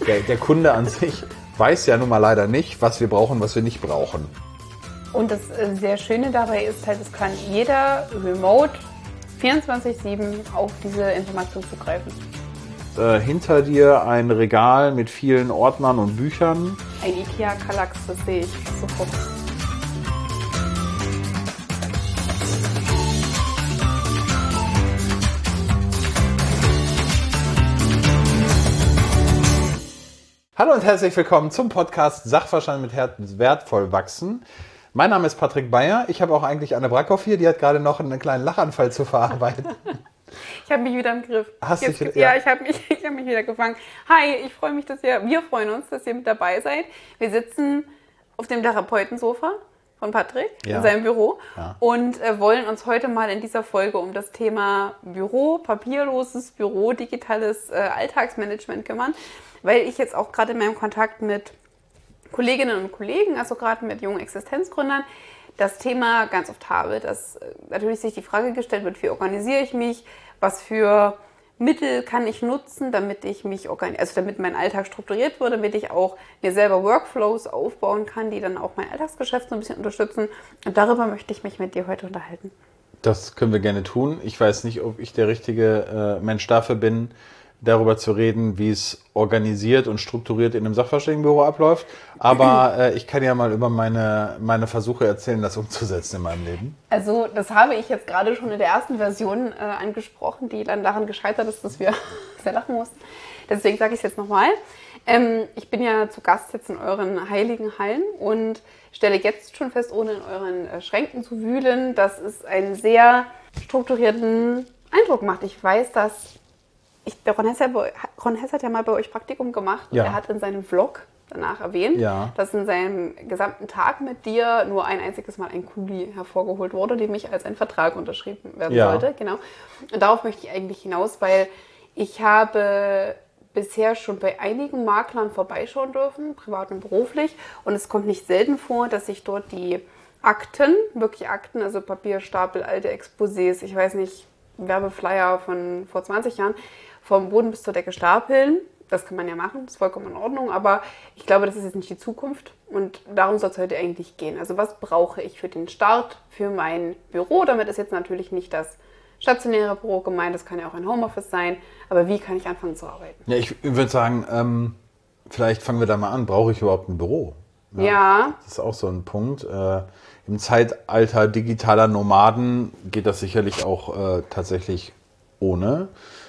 Der Kunde an sich weiß ja nun mal leider nicht, was wir brauchen, was wir nicht brauchen. Und das sehr Schöne dabei ist halt, es kann jeder remote 24/7 auf diese Information zugreifen. Hinter dir ein Regal mit vielen Ordnern und Büchern. Ein IKEA Kallax, das sehe ich sofort. Hallo und herzlich willkommen zum Podcast Sachverstand mit Herz wertvoll wachsen. Mein Name ist Patrick Beyer. Ich habe auch eigentlich Anne Brackhoff hier, die hat gerade noch einen kleinen Lachanfall zu verarbeiten. Ich habe mich wieder im Griff. Hast du dich, ja, ich habe mich wieder gefangen. Hi, ich freue mich, wir freuen uns, dass ihr mit dabei seid. Wir sitzen auf dem Therapeutensofa von Patrick in seinem Büro und wollen uns heute mal in dieser Folge um das Thema Büro, papierloses Büro, digitales Alltagsmanagement kümmern, weil ich jetzt auch gerade in meinem Kontakt mit Kolleginnen und Kollegen, also gerade mit jungen Existenzgründern, das Thema ganz oft habe, dass natürlich sich die Frage gestellt wird, wie organisiere ich mich, was für Mittel kann ich nutzen, damit ich mich damit mein Alltag strukturiert wird, damit ich auch mir selber Workflows aufbauen kann, die dann auch mein Alltagsgeschäft so ein bisschen unterstützen. Und darüber möchte ich mich mit dir heute unterhalten. Das können wir gerne tun. Ich weiß nicht, ob ich der richtige Mensch dafür bin, darüber zu reden, wie es organisiert und strukturiert in einem Sachverständigenbüro abläuft. Aber ich kann ja mal über meine Versuche erzählen, das umzusetzen in meinem Leben. Also das habe ich jetzt gerade schon in der ersten Version angesprochen, die dann daran gescheitert ist, dass wir sehr lachen mussten. Deswegen sage ich es jetzt nochmal. Ich bin ja zu Gast jetzt in euren heiligen Hallen und stelle jetzt schon fest, ohne in euren Schränken zu wühlen, dass es einen sehr strukturierten Eindruck macht. Ich weiß, dass Ron Hess hat ja mal bei euch Praktikum gemacht und er hat in seinem Vlog danach erwähnt, dass in seinem gesamten Tag mit dir nur ein einziges Mal ein Kuli hervorgeholt wurde, nämlich als ein Vertrag unterschrieben werden sollte. Genau. Und darauf möchte ich eigentlich hinaus, weil ich habe bisher schon bei einigen Maklern vorbeischauen dürfen, privat und beruflich, und es kommt nicht selten vor, dass ich dort die Akten, wirklich Akten, also Papierstapel, alte Exposés, ich weiß nicht, Werbeflyer von vor 20 Jahren, vom Boden bis zur Decke stapeln. Das kann man ja machen, das ist vollkommen in Ordnung, aber ich glaube, das ist jetzt nicht die Zukunft und darum soll es heute eigentlich gehen. Also was brauche ich für den Start, für mein Büro? Damit ist jetzt natürlich nicht das stationäre Büro gemeint, das kann ja auch ein Homeoffice sein, aber wie kann ich anfangen zu arbeiten? Ja, ich würde sagen, vielleicht fangen wir da mal an. Brauche ich überhaupt ein Büro? Ja. Das ist auch so ein Punkt. Im Zeitalter digitaler Nomaden geht das sicherlich auch tatsächlich ohne.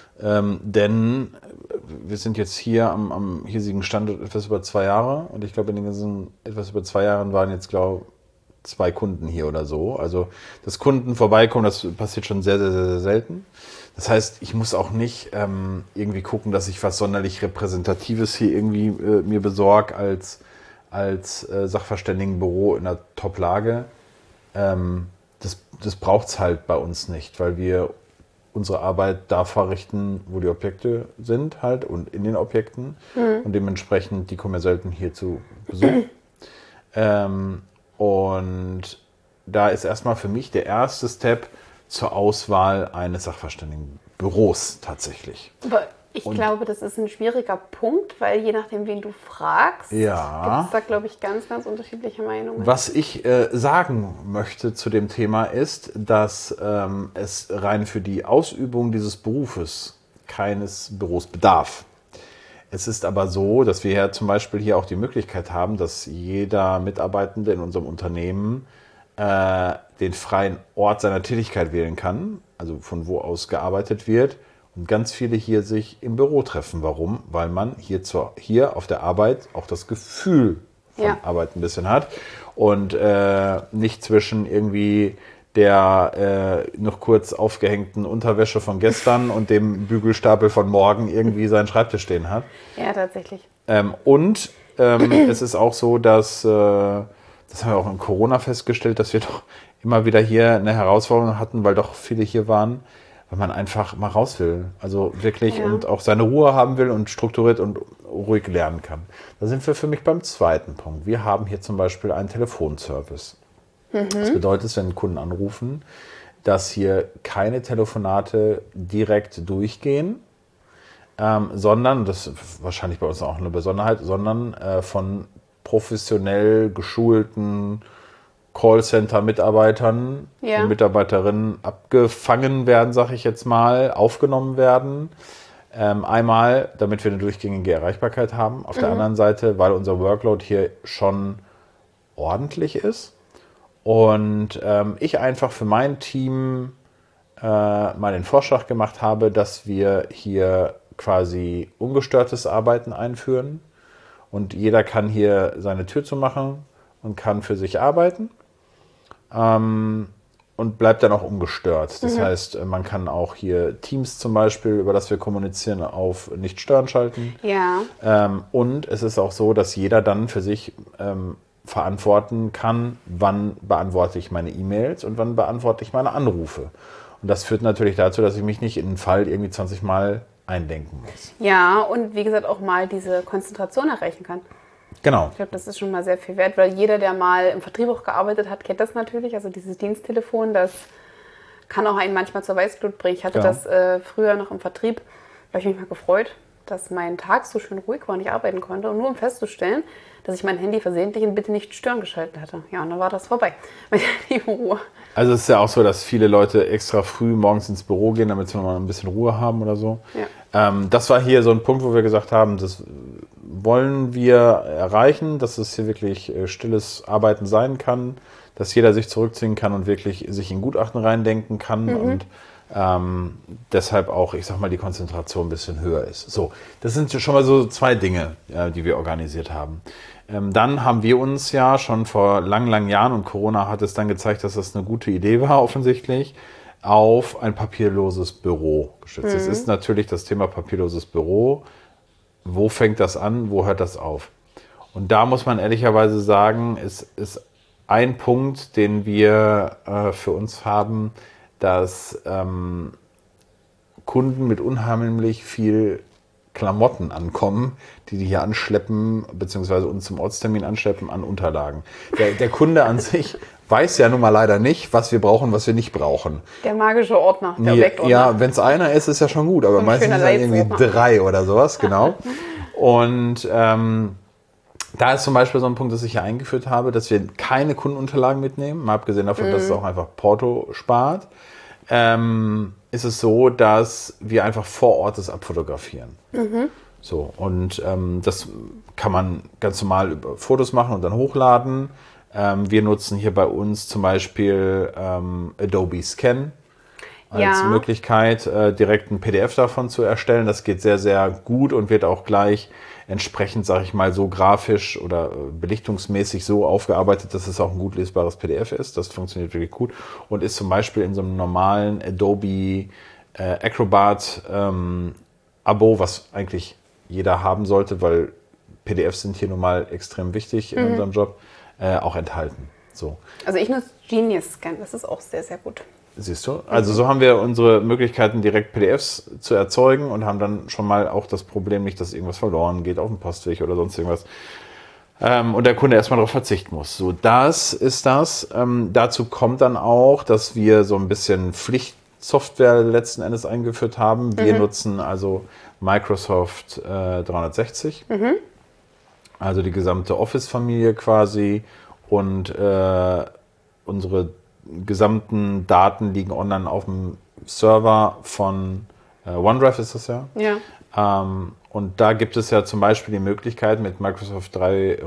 Denn wir sind jetzt hier am hiesigen Standort etwas über 2 Jahre und ich glaube, in den ganzen etwas über 2 Jahren waren jetzt, glaube ich, 2 Kunden hier oder so. Also, dass Kunden vorbeikommen, das passiert schon sehr, sehr, sehr, sehr selten. Das heißt, ich muss auch nicht irgendwie gucken, dass ich was sonderlich Repräsentatives hier irgendwie mir besorge als Sachverständigenbüro in einer Top-Lage. Das braucht es halt bei uns nicht, weil wir unsere Arbeit da verrichten, wo die Objekte sind halt und in den Objekten. Und dementsprechend, die kommen ja selten hier zu Besuch. Und da ist erstmal für mich der erste Step zur Auswahl eines Sachverständigenbüros tatsächlich. Aber ich glaube, das ist ein schwieriger Punkt, weil je nachdem, wen du fragst, gibt es da, glaube ich, ganz, ganz unterschiedliche Meinungen. Was ich sagen möchte zu dem Thema ist, dass es rein für die Ausübung dieses Berufes keines Büros bedarf. Es ist aber so, dass wir ja zum Beispiel hier auch die Möglichkeit haben, dass jeder Mitarbeitende in unserem Unternehmen den freien Ort seiner Tätigkeit wählen kann, also von wo aus gearbeitet wird. Und ganz viele hier sich im Büro treffen. Warum? Weil man hier auf der Arbeit auch das Gefühl von Arbeit ein bisschen hat und nicht zwischen irgendwie der noch kurz aufgehängten Unterwäsche von gestern und dem Bügelstapel von morgen irgendwie seinen Schreibtisch stehen hat. Ja, tatsächlich. Es ist auch so, dass, das haben wir auch in Corona festgestellt, dass wir doch immer wieder hier eine Herausforderung hatten, weil doch viele hier waren, weil man einfach mal raus will. Also wirklich und auch seine Ruhe haben will und strukturiert und ruhig lernen kann. Da sind wir für mich beim zweiten Punkt. Wir haben hier zum Beispiel einen Telefonservice. Das bedeutet, wenn Kunden anrufen, dass hier keine Telefonate direkt durchgehen, sondern, das ist wahrscheinlich bei uns auch eine Besonderheit, sondern von professionell geschulten Callcenter-Mitarbeitern und Mitarbeiterinnen abgefangen werden, sage ich jetzt mal, aufgenommen werden. Einmal, damit wir eine durchgängige Erreichbarkeit haben. Auf der anderen Seite, weil unser Workload hier schon ordentlich ist. Und ich einfach für mein Team mal den Vorschlag gemacht habe, dass wir hier quasi ungestörtes Arbeiten einführen. Und jeder kann hier seine Tür zumachen und kann für sich arbeiten. Und bleibt dann auch ungestört. Das heißt, man kann auch hier Teams zum Beispiel, über das wir kommunizieren, auf nicht stören schalten. Ja. Und es ist auch so, dass jeder dann für sich verantworten kann, wann beantworte ich meine E-Mails und wann beantworte ich meine Anrufe. Und das führt natürlich dazu, dass ich mich nicht in einen Fall irgendwie 20 Mal eindenken muss. Ja, und wie gesagt auch mal diese Konzentration erreichen kann. Genau. Ich glaube, das ist schon mal sehr viel wert, weil jeder, der mal im Vertrieb auch gearbeitet hat, kennt das natürlich. Also dieses Diensttelefon, das kann auch einen manchmal zur Weißglut bringen. Ich hatte das früher noch im Vertrieb, da habe ich mich mal gefreut, dass mein Tag so schön ruhig war und ich arbeiten konnte. Und nur um festzustellen, dass ich mein Handy versehentlich in Bitte nicht stören geschaltet hatte. Ja, und dann war das vorbei mit der Ruhe. Also es ist ja auch so, dass viele Leute extra früh morgens ins Büro gehen, damit sie nochmal ein bisschen Ruhe haben oder so. Ja. Das war hier so ein Punkt, wo wir gesagt haben, das wollen wir erreichen, dass es hier wirklich stilles Arbeiten sein kann, dass jeder sich zurückziehen kann und wirklich sich in Gutachten reindenken kann und deshalb auch, ich sag mal, die Konzentration ein bisschen höher ist. So, das sind schon mal so 2 Dinge, die wir organisiert haben. Dann haben wir uns ja schon vor langen, langen Jahren, und Corona hat es dann gezeigt, dass das eine gute Idee war, offensichtlich, auf ein papierloses Büro gestützt. Es ist natürlich das Thema papierloses Büro. Wo fängt das an? Wo hört das auf? Und da muss man ehrlicherweise sagen, es ist ein Punkt, den wir für uns haben, dass Kunden mit unheimlich viel Klamotten ankommen, die hier anschleppen, beziehungsweise uns zum Ortstermin anschleppen an Unterlagen. Der Kunde an sich weiß ja nun mal leider nicht, was wir brauchen, was wir nicht brauchen. Der magische Ordner, der Objektordner. Ja, wenn es einer ist, ist ja schon gut, aber meistens sind es irgendwie 3 oder sowas, genau. Und da ist zum Beispiel so ein Punkt, dass ich hier eingeführt habe, dass wir keine Kundenunterlagen mitnehmen, mal abgesehen davon, dass es auch einfach Porto spart. Ist es so, dass wir einfach vor Ort das abfotografieren. So, und das kann man ganz normal über Fotos machen und dann hochladen. Wir nutzen hier bei uns zum Beispiel Adobe Scan als Möglichkeit, direkt ein PDF davon zu erstellen. Das geht sehr, sehr gut und wird auch gleich entsprechend, sage ich mal, so grafisch oder belichtungsmäßig so aufgearbeitet, dass es auch ein gut lesbares PDF ist. Das funktioniert wirklich gut und ist zum Beispiel in so einem normalen Adobe Acrobat Abo, was eigentlich jeder haben sollte, weil PDFs sind hier nun mal extrem wichtig in unserem Job, auch enthalten. So. Also ich nutze Genius Scan, das ist auch sehr, sehr gut. Siehst du? Also so haben wir unsere Möglichkeiten, direkt PDFs zu erzeugen und haben dann schon mal auch das Problem nicht, dass irgendwas verloren geht auf dem Postweg oder sonst irgendwas. Und der Kunde erstmal darauf verzichten muss. So, das ist das. Dazu kommt dann auch, dass wir so ein bisschen Pflichtsoftware letzten Endes eingeführt haben. Wir nutzen also Microsoft 360, also die gesamte Office-Familie quasi und unsere gesamten Daten liegen online auf dem Server von OneDrive ist das ja. Und da gibt es ja zum Beispiel die Möglichkeit mit Microsoft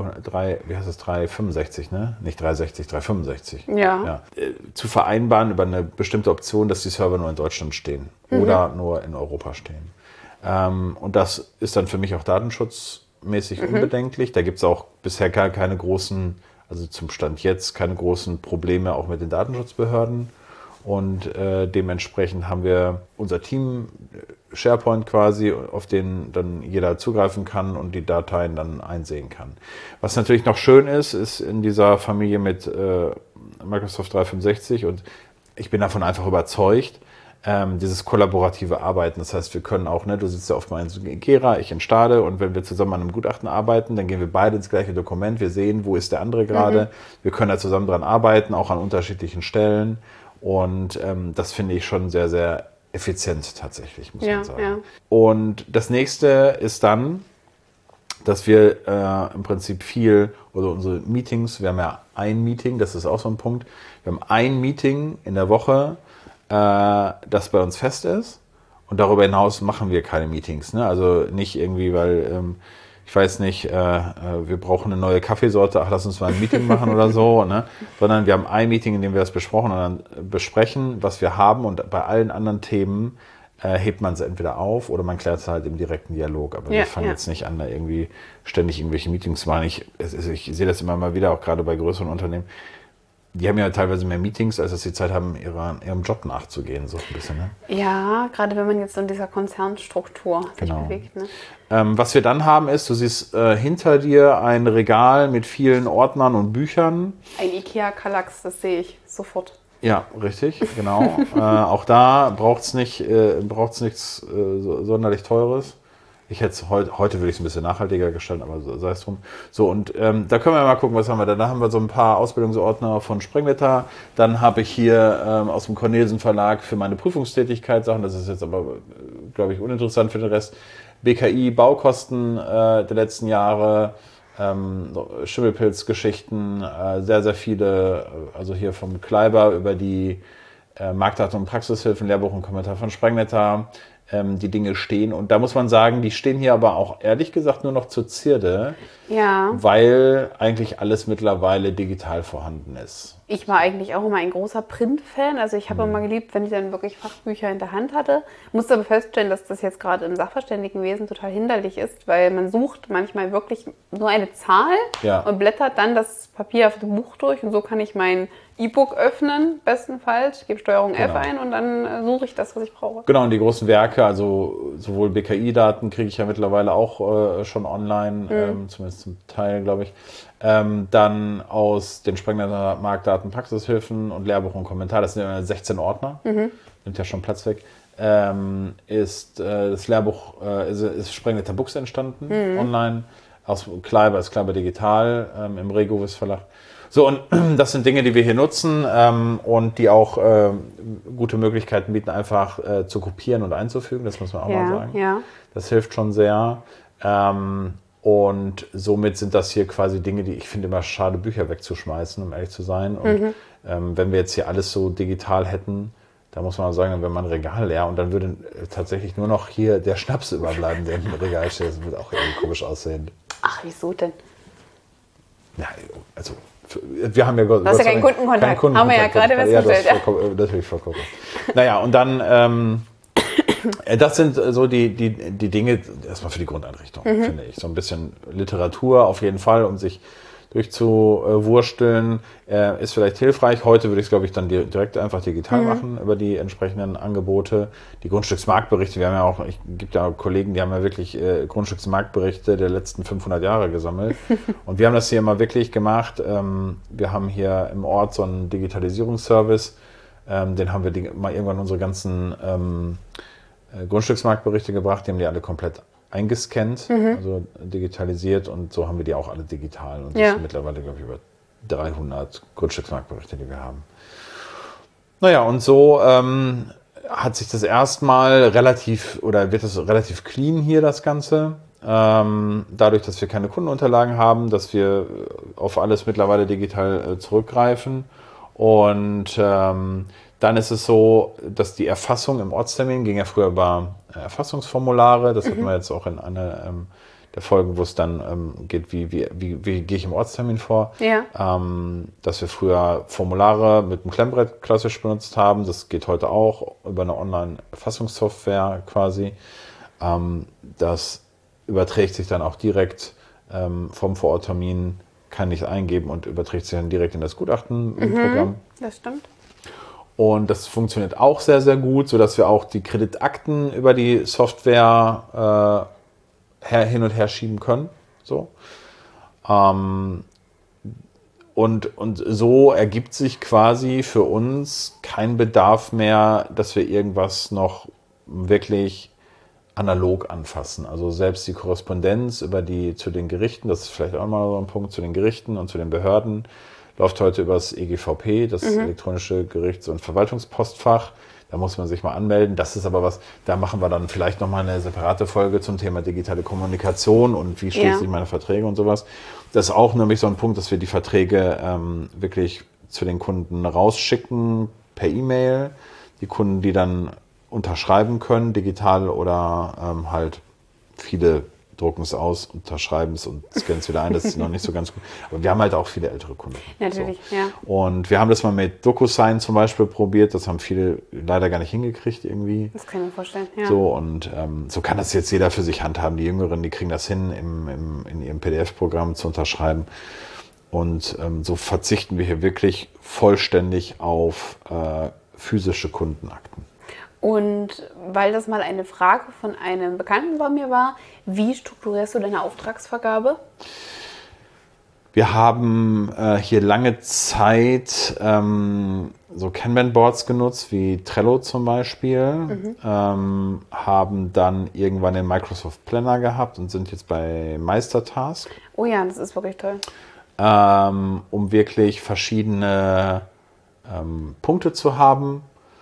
365, ne? Nicht 360, 365. Zu vereinbaren über eine bestimmte Option, dass die Server nur in Deutschland stehen oder nur in Europa stehen. Und das ist dann für mich auch datenschutzmäßig unbedenklich. Da gibt es auch bisher keine großen, also zum Stand jetzt, keine großen Probleme auch mit den Datenschutzbehörden. Und dementsprechend haben wir unser Team SharePoint quasi, auf den dann jeder zugreifen kann und die Dateien dann einsehen kann. Was natürlich noch schön ist in dieser Familie mit Microsoft 365 und ich bin davon einfach überzeugt, dieses kollaborative Arbeiten. Das heißt, wir können auch, du sitzt ja oft mal in Gera, ich in Stade und wenn wir zusammen an einem Gutachten arbeiten, dann gehen wir beide ins gleiche Dokument, wir sehen, wo ist der andere gerade, wir können da zusammen dran arbeiten, auch an unterschiedlichen Stellen und das finde ich schon sehr, sehr effizient tatsächlich, muss man sagen. Ja. Und das nächste ist dann, dass wir im Prinzip oder unsere Meetings, wir haben ja ein Meeting, das ist auch so ein Punkt, wir haben ein Meeting in der Woche, das bei uns fest ist, und darüber hinaus machen wir keine Meetings. Ne? Also nicht irgendwie, weil, ich weiß nicht, wir brauchen eine neue Kaffeesorte, ach, lass uns mal ein Meeting machen oder so, ne? Sondern wir haben ein Meeting, in dem wir das besprechen, was wir haben, und bei allen anderen Themen hebt man es entweder auf oder man klärt es halt im direkten Dialog. Aber wir fangen jetzt nicht an, da irgendwie ständig irgendwelche Meetings zu machen. Ich sehe das immer mal wieder, auch gerade bei größeren Unternehmen. Die haben ja teilweise mehr Meetings, als dass sie Zeit haben, ihrem Job nachzugehen, so ein bisschen. Ne? Ja, gerade wenn man jetzt so in dieser Konzernstruktur sich bewegt. Ne? Was wir dann haben ist, du siehst hinter dir ein Regal mit vielen Ordnern und Büchern. Ein Ikea-Kallax, das sehe ich sofort. Ja, richtig, genau. Auch da braucht es nichts sonderlich Teures. Ich hätte heute würde ich es ein bisschen nachhaltiger gestalten, aber sei es drum. So, und da können wir mal gucken, was haben wir da. Da haben wir so ein paar Ausbildungsordner von Sprengwetter. Dann habe ich hier aus dem Cornelsen Verlag für meine Prüfungstätigkeit Sachen. Das ist jetzt aber, glaube ich, uninteressant für den Rest. BKI, Baukosten der letzten Jahre, Schimmelpilzgeschichten, sehr, sehr viele, also hier vom Kleiber über die Marktdaten und Praxishilfen, Lehrbuch und Kommentar von Sprengwetter, die Dinge stehen. Und da muss man sagen, die stehen hier aber auch ehrlich gesagt nur noch zur Zierde, weil eigentlich alles mittlerweile digital vorhanden ist. Ich war eigentlich auch immer ein großer Print-Fan. Also ich habe immer geliebt, wenn ich dann wirklich Fachbücher in der Hand hatte. Musste aber feststellen, dass das jetzt gerade im Sachverständigenwesen total hinderlich ist, weil man sucht manchmal wirklich nur eine Zahl und blättert dann das Papier auf dem Buch durch. Und so kann ich mein E-Book öffnen, bestenfalls. Ich gebe Steuerung F ein und dann suche ich das, was ich brauche. Genau, und die großen Werke, also sowohl BKI-Daten kriege ich ja mittlerweile auch schon online, zumindest zum Teil, glaube ich. Dann aus den Sprengwetter Marktdaten, Praxishilfen und Lehrbuch und Kommentar, das sind ja 16 Ordner, nimmt ja schon Platz weg, ist das Lehrbuch, ist Sprengwetter Books entstanden, online, aus Kleiber, ist Kleiber Digital, im Regovis Verlag. So, und das sind Dinge, die wir hier nutzen und die auch gute Möglichkeiten bieten, einfach zu kopieren und einzufügen, das muss man auch mal sagen. Ja. Das hilft schon sehr. Und somit sind das hier quasi Dinge, die ich finde immer schade, Bücher wegzuschmeißen, um ehrlich zu sein. Und wenn wir jetzt hier alles so digital hätten, da muss man auch sagen, dann wäre mein Regal leer und dann würde tatsächlich nur noch hier der Schnaps überbleiben, der im Regal steht. Das würde auch irgendwie komisch aussehen. Ach, wieso denn? Ja, also wir haben ja du hast ja keinen Kundenkontakt. Haben wir ja gerade festgestellt. Ja, natürlich vollkommen. Naja, und dann das sind so die Dinge, erstmal für die Grundeinrichtung, finde ich. So ein bisschen Literatur auf jeden Fall, um sich durchzuwursteln, ist vielleicht hilfreich. Heute würde ich es, glaube ich, dann direkt einfach digital machen über die entsprechenden Angebote. Die Grundstücksmarktberichte, wir haben ja auch, es gibt ja Kollegen, die haben ja wirklich Grundstücksmarktberichte der letzten 500 Jahre gesammelt. Und wir haben das hier immer wirklich gemacht. Wir haben hier im Ort so einen Digitalisierungsservice. Den haben wir mal irgendwann unsere ganzen Grundstücksmarktberichte gebracht, die haben die alle komplett eingescannt, also digitalisiert, und so haben wir die auch alle digital. Und das sind mittlerweile, glaube ich, über 300 Grundstücksmarktberichte, die wir haben. Naja, und so hat sich das erstmal wird es relativ clean hier, das Ganze. Dadurch, dass wir keine Kundenunterlagen haben, dass wir auf alles mittlerweile digital zurückgreifen. Und dann ist es so, dass die Erfassung im Ortstermin ging ja früher über Erfassungsformulare. Das hatten wir jetzt auch in einer der Folgen, wo es dann geht, wie gehe ich im Ortstermin vor. Ja. Dass wir früher Formulare mit einem Klemmbrett klassisch benutzt haben. Das geht heute auch über eine Online-Erfassungssoftware quasi. Das überträgt sich dann auch direkt vom Vororttermin, kann ich eingeben und überträgt sich dann direkt in das Gutachtenprogramm. Das stimmt. Und das funktioniert auch sehr, sehr gut, sodass wir auch die Kreditakten über die Software hin und her schieben können. So. Und so ergibt sich quasi für uns kein Bedarf mehr, dass wir irgendwas noch wirklich analog anfassen. Also selbst die Korrespondenz zu den Gerichten, das ist vielleicht auch mal so ein Punkt, zu den Gerichten und zu den Behörden, läuft heute über das EGVP, das elektronische Gerichts- und Verwaltungspostfach. Da muss man sich mal anmelden. Das ist aber was, da machen wir dann vielleicht nochmal eine separate Folge zum Thema digitale Kommunikation und wie schließe ich meine Verträge und sowas. Das ist auch nämlich so ein Punkt, dass wir die Verträge wirklich zu den Kunden rausschicken per E-Mail. Die Kunden, die dann unterschreiben können, digital oder halt viele drucken es aus, unterschreiben es und scannen es wieder ein. Das ist noch nicht so ganz gut. Aber wir haben halt auch viele ältere Kunden. Natürlich, so. Ja. Und wir haben das mal mit DocuSign zum Beispiel probiert. Das haben viele leider gar nicht hingekriegt irgendwie. Das kann ich mir vorstellen, ja. So, und so kann das jetzt jeder für sich handhaben. Die Jüngeren, die kriegen das hin, in ihrem PDF-Programm zu unterschreiben. Und so verzichten wir hier wirklich vollständig auf physische Kundenakten. Und weil das mal eine Frage von einem Bekannten bei mir war, wie strukturierst du deine Auftragsvergabe? Wir haben hier lange Zeit so Kanban-Boards genutzt, wie Trello zum Beispiel, haben dann irgendwann den Microsoft Planner gehabt und sind jetzt bei Meistertask. Oh ja, das ist wirklich toll. Um wirklich verschiedene Punkte zu haben,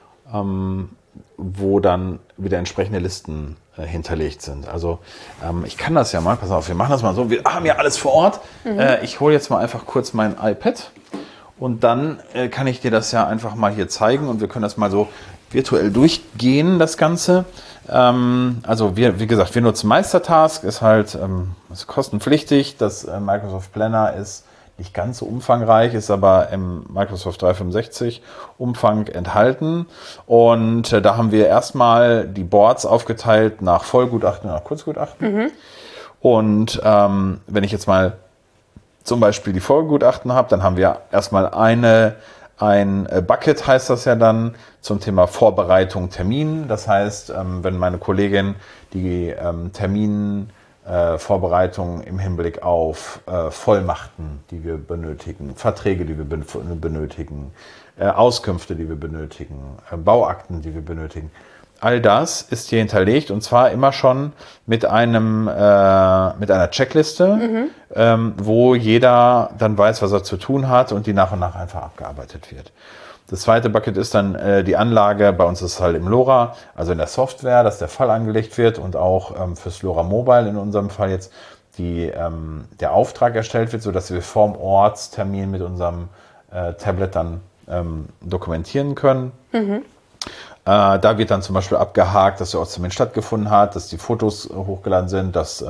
wo dann wieder entsprechende Listen hinterlegt sind. Also ich kann das ja mal, pass auf, wir machen das mal so, wir haben ja alles vor Ort. Ich hole jetzt mal einfach kurz mein iPad und dann kann ich dir das ja einfach mal hier zeigen und wir können das mal so virtuell durchgehen, das Ganze. Also wie gesagt, wir nutzen Meistertask, ist halt ist kostenpflichtig. Das Microsoft Planner ist nicht ganz so umfangreich, ist aber im Microsoft 365 Umfang enthalten. Und da haben wir erstmal die Boards aufgeteilt nach Vollgutachten und nach Kurzgutachten. Und wenn ich jetzt mal zum Beispiel die Vollgutachten habe, dann haben wir erstmal ein Bucket, heißt das ja dann, zum Thema Vorbereitung, Termin. Das heißt, wenn meine Kollegin die Vorbereitung im Hinblick auf Vollmachten, die wir benötigen, Verträge, die wir benötigen, Auskünfte, die wir benötigen, Bauakten, die wir benötigen. All das ist hier hinterlegt und zwar immer schon mit einer Checkliste, wo jeder dann weiß, was er zu tun hat und die nach und nach einfach abgearbeitet wird. Das zweite Bucket ist dann die Anlage, bei uns ist es halt im LoRa, also in der Software, dass der Fall angelegt wird und auch fürs LoRa Mobile in unserem Fall jetzt der Auftrag erstellt wird, sodass wir vorm Ortstermin mit unserem Tablet dann dokumentieren können. Da wird dann zum Beispiel abgehakt, dass der Ortstermin stattgefunden hat, dass die Fotos hochgeladen sind, dass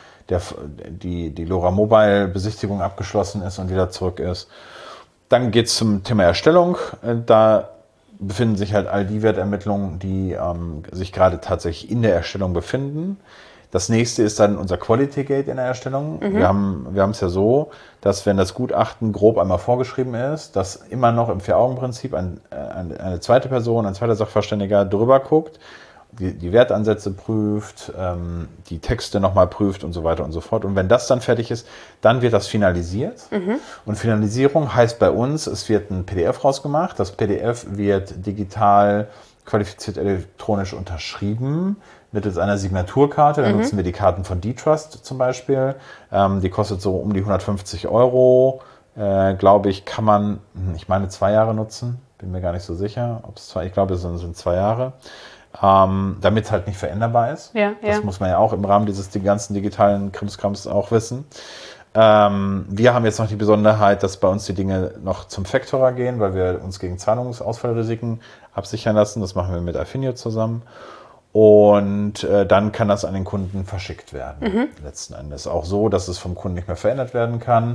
die LoRa Mobile Besichtigung abgeschlossen ist und wieder zurück ist. Dann geht es zum Thema Erstellung. Da befinden sich halt all die Wertermittlungen, die sich gerade tatsächlich in der Erstellung befinden. Das nächste ist dann unser Quality Gate in der Erstellung. Wir haben es ja so, dass wenn das Gutachten grob einmal vorgeschrieben ist, dass immer noch im Vier-Augen-Prinzip eine zweite Person, ein zweiter Sachverständiger drüber guckt, die Wertansätze prüft, die Texte nochmal prüft und so weiter und so fort. Und wenn das dann fertig ist, dann wird das finalisiert. Und Finalisierung heißt bei uns, es wird ein PDF rausgemacht. Das PDF wird digital qualifiziert elektronisch unterschrieben mittels einer Signaturkarte. Dann nutzen wir die Karten von D-Trust zum Beispiel. Die kostet so um die 150 €. Glaube ich, kann man, ich meine, 2 Jahre nutzen. Bin mir gar nicht so sicher. Ich glaube, es sind 2 Jahre. Damit es halt nicht veränderbar ist. Das muss man ja auch im Rahmen dieses ganzen digitalen Krimskrams auch wissen. Wir haben jetzt noch die Besonderheit, dass bei uns die Dinge noch zum Factorer gehen, weil wir uns gegen Zahlungsausfallrisiken absichern lassen. Das machen wir mit Affinio zusammen. Und dann kann das an den Kunden verschickt werden. Letzten Endes auch so, dass es vom Kunden nicht mehr verändert werden kann.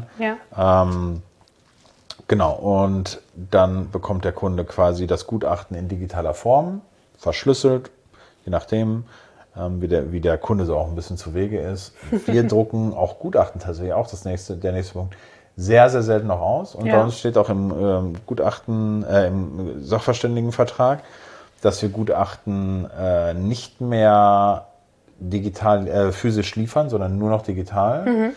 Genau, und dann bekommt der Kunde quasi das Gutachten in digitaler Form, verschlüsselt, je nachdem, wie der Kunde so auch ein bisschen zu Wege ist. Wir drucken auch Gutachten tatsächlich auch, der nächste Punkt, sehr, sehr selten noch aus. Und bei uns steht auch im Gutachten, im Sachverständigenvertrag, dass wir Gutachten nicht mehr digital, physisch liefern, sondern nur noch digital.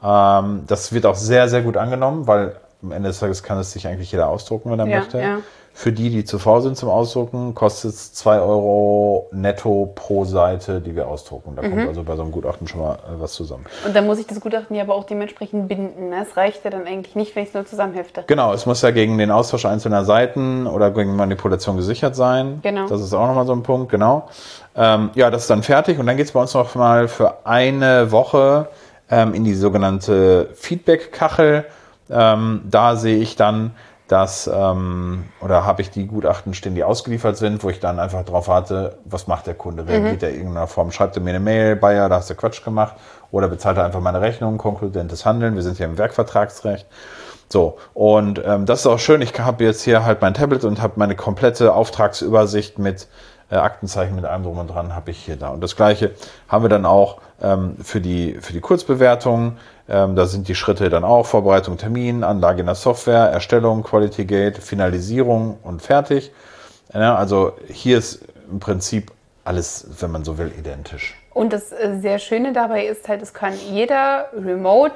Das wird auch sehr, sehr gut angenommen, weil am Ende des Tages kann es sich eigentlich jeder ausdrucken, wenn er möchte. Für die, die zu faul sind zum Ausdrucken, kostet es 2 Euro netto pro Seite, die wir ausdrucken. Da kommt also bei so einem Gutachten schon mal was zusammen. Und dann muss ich das Gutachten ja aber auch dementsprechend binden. Ne? Es reicht ja dann eigentlich nicht, wenn ich es nur zusammenhefte. Genau, es muss ja gegen den Austausch einzelner Seiten oder gegen Manipulation gesichert sein. Genau. Das ist auch nochmal so ein Punkt, genau. Ja, das ist dann fertig und dann geht es bei uns noch mal für eine Woche in die sogenannte Feedback-Kachel. Da sehe ich dann, dass, oder habe ich die Gutachten stehen, die ausgeliefert sind, wo ich dann einfach drauf warte, was macht der Kunde? Reagiert er in irgendeiner Form? Schreibt er mir eine Mail, Bayer, da hast du Quatsch gemacht. Oder bezahlt er einfach meine Rechnung, konkludentes Handeln. Wir sind ja im Werkvertragsrecht. So, und das ist auch schön. Ich habe jetzt hier halt mein Tablet und habe meine komplette Auftragsübersicht mit Aktenzeichen, mit allem drum und dran habe ich hier da. Und das Gleiche haben wir dann auch für die Kurzbewertung. Da sind die Schritte dann auch: Vorbereitung, Termin, Anlage in der Software, Erstellung, Quality Gate, Finalisierung und fertig. Ja, also hier ist im Prinzip alles, wenn man so will, identisch. Und das sehr Schöne dabei ist halt, es kann jeder remote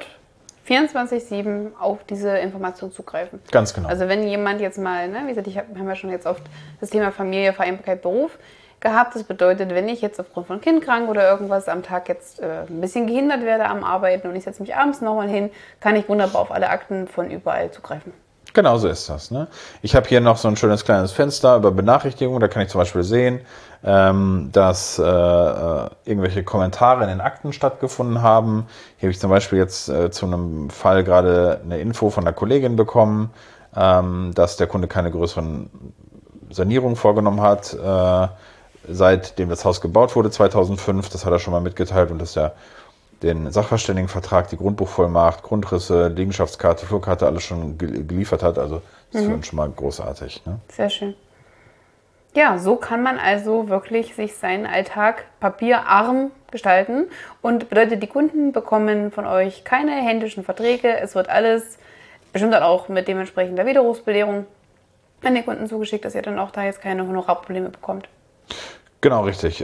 24/7 auf diese Information zugreifen. Ganz genau. Also wenn jemand jetzt mal, ne, wie gesagt, haben ja schon jetzt oft das Thema Familie, Vereinbarkeit, Beruf gehabt. Das bedeutet, wenn ich jetzt aufgrund von Kind krank oder irgendwas am Tag jetzt ein bisschen gehindert werde am Arbeiten und ich setze mich abends nochmal hin, kann ich wunderbar auf alle Akten von überall zugreifen. Genau so ist das. Ne? Ich habe hier noch so ein schönes kleines Fenster über Benachrichtigungen. Da kann ich zum Beispiel sehen, dass irgendwelche Kommentare in den Akten stattgefunden haben. Hier habe ich zum Beispiel jetzt zu einem Fall gerade eine Info von einer Kollegin bekommen, dass der Kunde keine größeren Sanierungen vorgenommen hat, seitdem das Haus gebaut wurde, 2005. Das hat er schon mal mitgeteilt und dass er den Sachverständigenvertrag, die Grundbuchvollmacht, Grundrisse, Liegenschaftskarte, Flurkarte alles schon geliefert hat. Also das ist für uns schon mal großartig. Ne? Sehr schön. Ja, so kann man also wirklich sich seinen Alltag papierarm gestalten und bedeutet, die Kunden bekommen von euch keine händischen Verträge. Es wird alles bestimmt dann auch mit dementsprechender Widerrufsbelehrung an den Kunden zugeschickt, dass ihr dann auch da jetzt keine Honorarprobleme bekommt. Genau, richtig.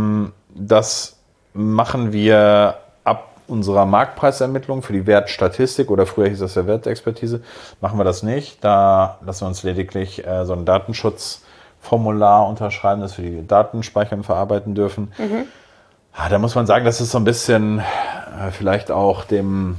Das machen wir ab unserer Marktpreisermittlung für die Wertstatistik, oder früher hieß das ja Wertexpertise, machen wir das nicht. Da lassen wir uns lediglich so ein Datenschutzformular unterschreiben, dass wir die Daten speichern und verarbeiten dürfen. Ja, da muss man sagen, das ist so ein bisschen vielleicht auch dem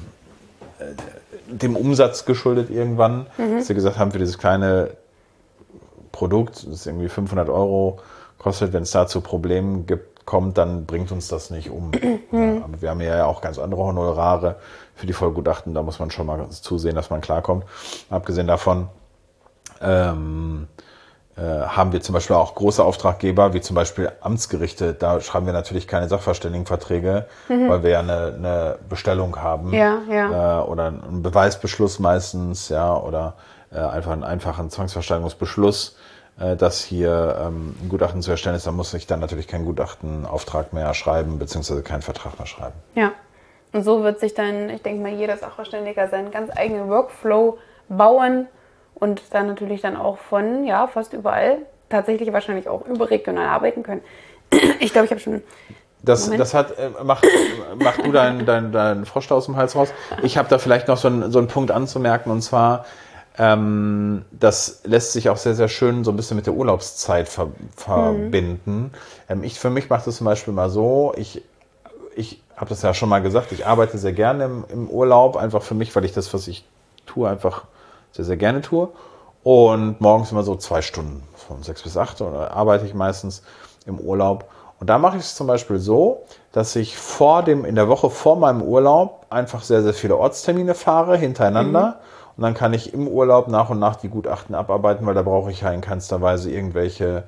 Umsatz geschuldet irgendwann, dass wir gesagt haben, für dieses kleine Produkt, das ist irgendwie 500 Euro kostet, wenn es da zu Problemen kommt, dann bringt uns das nicht um. Ja, aber wir haben ja auch ganz andere Honorare für die Vollgutachten, da muss man schon mal zusehen, dass man klarkommt. Abgesehen davon haben wir zum Beispiel auch große Auftraggeber, wie zum Beispiel Amtsgerichte. Da schreiben wir natürlich keine Sachverständigenverträge, weil wir ja eine Bestellung haben. Oder einen Beweisbeschluss meistens, ja, oder einfach einen einfachen Zwangsversteigerungsbeschluss, dass hier ein Gutachten zu erstellen ist. Da muss ich dann natürlich keinen Gutachtenauftrag mehr schreiben, beziehungsweise keinen Vertrag mehr schreiben. Ja, und so wird sich dann, ich denke mal, jeder Sachverständiger seinen ganz eigenen Workflow bauen und dann natürlich dann auch von, ja, fast überall tatsächlich wahrscheinlich auch überregional arbeiten können. Ich glaube, ich habe schon... Das hat, mach du deinen Frosch aus dem Hals raus. Ich habe da vielleicht noch so einen Punkt anzumerken, und zwar, das lässt sich auch sehr, sehr schön so ein bisschen mit der Urlaubszeit verbinden. Für mich macht es zum Beispiel mal so, ich habe das ja schon mal gesagt, ich arbeite sehr gerne im Urlaub, einfach für mich, weil ich das, was ich tue, einfach sehr, sehr gerne tue. Und morgens immer so 2 Stunden, von 6 bis 8, oder arbeite ich meistens im Urlaub. Und da mache ich es zum Beispiel so, dass ich in der Woche vor meinem Urlaub einfach sehr, sehr viele Ortstermine fahre, hintereinander. Und dann kann ich im Urlaub nach und nach die Gutachten abarbeiten, weil da brauche ich ja in keinster Weise irgendwelche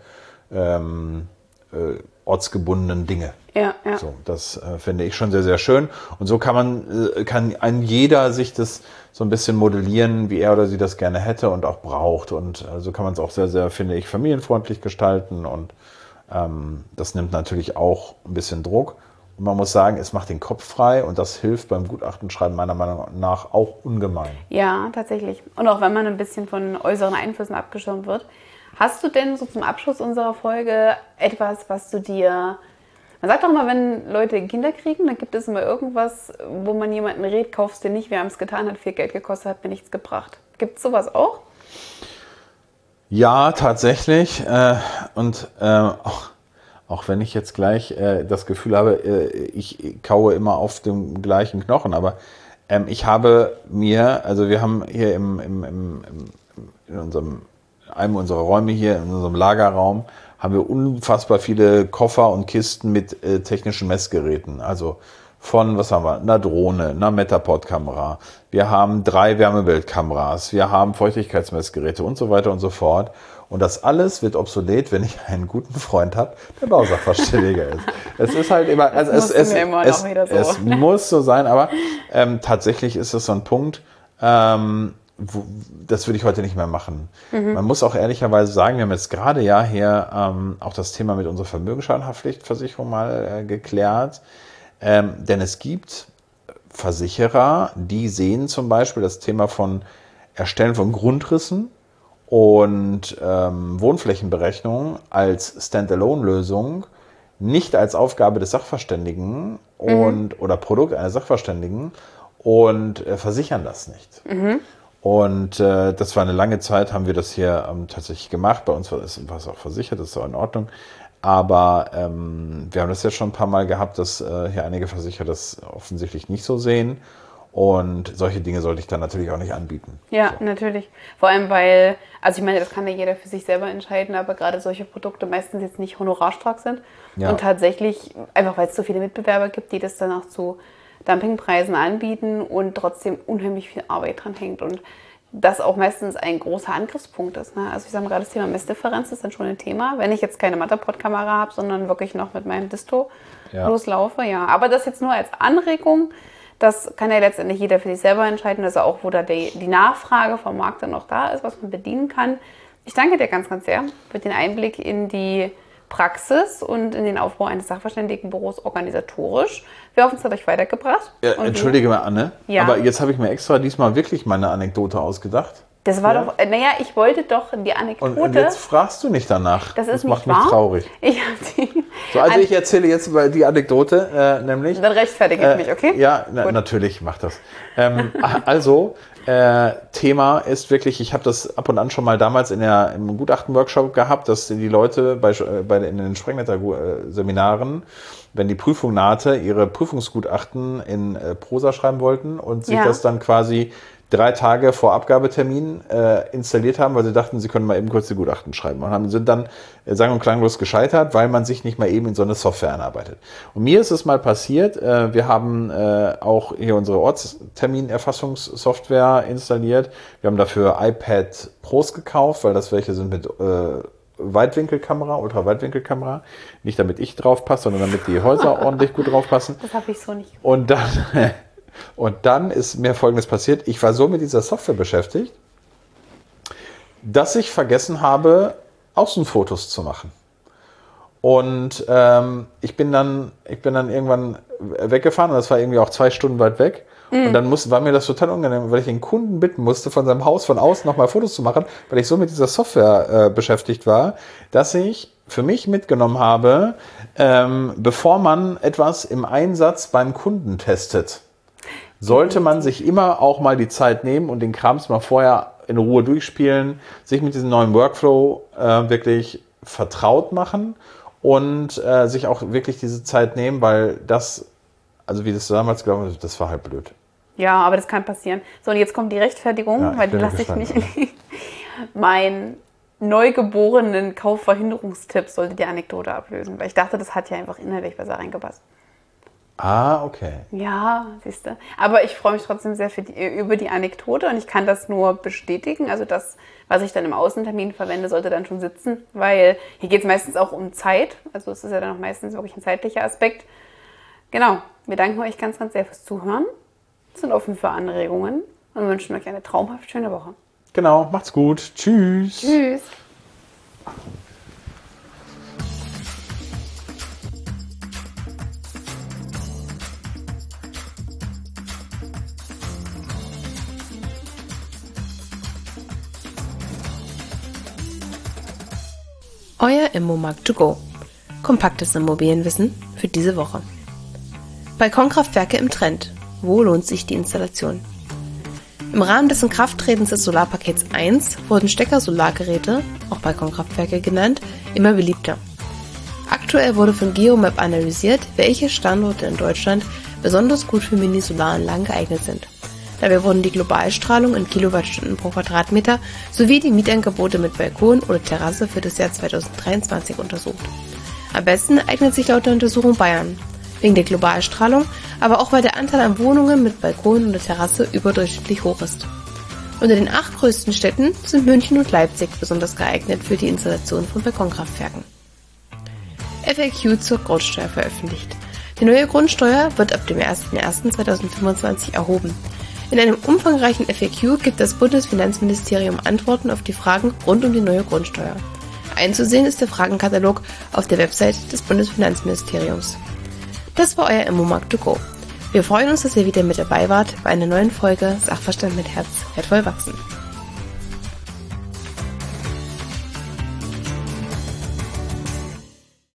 ortsgebundenen Dinge. Ja. So, das finde ich schon sehr, sehr schön. Und so kann jeder sich das so ein bisschen modellieren, wie er oder sie das gerne hätte und auch braucht. Und so kann man es auch sehr, sehr, finde ich, familienfreundlich gestalten. Und das nimmt natürlich auch ein bisschen Druck. Und man muss sagen, es macht den Kopf frei, und das hilft beim Gutachtenschreiben meiner Meinung nach auch ungemein. Ja, tatsächlich. Und auch wenn man ein bisschen von äußeren Einflüssen abgeschirmt wird. Hast du denn so zum Abschluss unserer Folge etwas, was du dir... Man sagt doch immer, wenn Leute Kinder kriegen, dann gibt es immer irgendwas, wo man jemanden rät, kaufst du nicht, wir haben es getan, hat viel Geld gekostet, hat mir nichts gebracht. Gibt es sowas auch? Ja, tatsächlich. Auch wenn ich jetzt gleich das Gefühl habe, ich kaue immer auf dem gleichen Knochen, aber ich habe mir, also wir haben hier in einem unserer Räume hier, in unserem Lagerraum, haben wir unfassbar viele Koffer und Kisten mit technischen Messgeräten. Also von, was haben wir, einer Drohne, einer Metapod-Kamera. Wir haben 3 Wärmebildkameras, wir haben Feuchtigkeitsmessgeräte und so weiter und so fort. Und das alles wird obsolet, wenn ich einen guten Freund habe, der Bausachverständiger ist. Es ist halt immer, also es muss so sein, aber tatsächlich ist es so ein Punkt, das würde ich heute nicht mehr machen. Man muss auch ehrlicherweise sagen, wir haben jetzt gerade ja hier auch das Thema mit unserer Vermögensschadenhaftpflichtversicherung mal geklärt. Denn es gibt Versicherer, die sehen zum Beispiel das Thema von Erstellen von Grundrissen und Wohnflächenberechnung als Standalone-Lösung, nicht als Aufgabe des Sachverständigen oder Produkt eines Sachverständigen und versichern das nicht. Und das war eine lange Zeit, haben wir das hier tatsächlich gemacht. Bei uns war es auch versichert, das ist auch in Ordnung. Aber wir haben das ja schon ein paar Mal gehabt, dass hier einige Versicherer das offensichtlich nicht so sehen. Und solche Dinge sollte ich dann natürlich auch nicht anbieten. Ja, so. Natürlich. Vor allem, weil, also ich meine, das kann ja jeder für sich selber entscheiden, aber gerade solche Produkte meistens jetzt nicht honorarstark sind. Ja. Und tatsächlich, einfach weil es so viele Mitbewerber gibt, die das dann auch zu Dumpingpreisen anbieten und trotzdem unheimlich viel Arbeit dran hängt. Und das auch meistens ein großer Angriffspunkt ist. Ne? Also ich sage mal, gerade das Thema Messdifferenz ist dann schon ein Thema, wenn ich jetzt keine Metapod-Kamera habe, sondern wirklich noch mit meinem Disto loslaufe. Ja. Aber das jetzt nur als Anregung, das kann ja letztendlich jeder für sich selber entscheiden, also auch, wo da die Nachfrage vom Markt dann noch da ist, was man bedienen kann. Ich danke dir ganz, ganz sehr für den Einblick in die Praxis und in den Aufbau eines Sachverständigenbüros organisatorisch. Wir hoffen, es hat euch weitergebracht. Ja, entschuldige mal, Anne, aber jetzt habe ich mir extra diesmal wirklich meine Anekdote ausgedacht. Das war doch, ich wollte doch die Anekdote. Und jetzt fragst du nicht danach. Das macht mich traurig. Also ich erzähle jetzt die Anekdote, nämlich. Dann rechtfertige ich mich, okay? Ja, natürlich, mach das. Thema ist wirklich, ich habe das ab und an schon mal damals im Gutachten-Workshop gehabt, dass die Leute in den Sprengnetter-Seminaren, wenn die Prüfung nahte, ihre Prüfungsgutachten in Prosa schreiben wollten und sich das dann quasi 3 Tage vor Abgabetermin installiert haben, weil sie dachten, sie können mal eben kurz die Gutachten schreiben. Und sind dann sang- und klanglos gescheitert, weil man sich nicht mal eben in so eine Software einarbeitet. Und mir ist es mal passiert, wir haben auch hier unsere Ortsterminerfassungssoftware installiert. Wir haben dafür iPad Pros gekauft, weil das welche sind mit Weitwinkelkamera, Ultraweitwinkelkamera. Nicht damit ich drauf passe, sondern damit die Häuser ordentlich gut drauf passen. Das habe ich so nicht. Und dann ist mir Folgendes passiert. Ich war so mit dieser Software beschäftigt, dass ich vergessen habe, Außenfotos zu machen. Und ich bin dann irgendwann weggefahren und das war irgendwie auch 2 Stunden weit weg. Und dann war mir das total unangenehm, weil ich den Kunden bitten musste, von seinem Haus von außen nochmal Fotos zu machen, weil ich so mit dieser Software beschäftigt war, dass ich für mich mitgenommen habe, bevor man etwas im Einsatz beim Kunden testet, sollte man sich immer auch mal die Zeit nehmen und den Krams mal vorher in Ruhe durchspielen, sich mit diesem neuen Workflow wirklich vertraut machen und sich auch wirklich diese Zeit nehmen, weil das, also wie das damals glaube ich, das war halt blöd. Ja, aber das kann passieren. So, und jetzt kommt die Rechtfertigung, weil die lasse ich nicht. Mein neugeborenen Kaufverhinderungstipp sollte die Anekdote ablösen, weil ich dachte, das hat ja einfach inhaltlich besser reingepasst. Ah, okay. Ja, siehst du. Aber ich freue mich trotzdem sehr über die Anekdote und ich kann das nur bestätigen. Also das, was ich dann im Außentermin verwende, sollte dann schon sitzen, weil hier geht es meistens auch um Zeit. Also es ist ja dann auch meistens wirklich ein zeitlicher Aspekt. Genau, wir danken euch ganz, ganz sehr fürs Zuhören, sind offen für Anregungen und wünschen euch eine traumhaft schöne Woche. Genau, macht's gut. Tschüss. Tschüss. Euer Immomarkt to go. Kompaktes Immobilienwissen für diese Woche. Balkonkraftwerke im Trend. Wo lohnt sich die Installation? Im Rahmen des Inkrafttretens des Solarpakets 1 wurden Stecker-Solargeräte, auch Balkonkraftwerke genannt, immer beliebter. Aktuell wurde von Geomap analysiert, welche Standorte in Deutschland besonders gut für Mini-Solaranlagen geeignet sind. Dabei wurden die Globalstrahlung in Kilowattstunden pro Quadratmeter sowie die Mietangebote mit Balkon oder Terrasse für das Jahr 2023 untersucht. Am besten eignet sich laut der Untersuchung Bayern, wegen der Globalstrahlung, aber auch weil der Anteil an Wohnungen mit Balkon oder Terrasse überdurchschnittlich hoch ist. Unter den 8 größten Städten sind München und Leipzig besonders geeignet für die Installation von Balkonkraftwerken. FAQ zur Grundsteuer veröffentlicht. Die neue Grundsteuer wird ab dem 01.01.2025 erhoben. In einem umfangreichen FAQ gibt das Bundesfinanzministerium Antworten auf die Fragen rund um die neue Grundsteuer. Einzusehen ist der Fragenkatalog auf der Website des Bundesfinanzministeriums. Das war euer Immomarkt to go. Wir freuen uns, dass ihr wieder mit dabei wart bei einer neuen Folge Sachverstand mit Herz, wertvoll wachsen.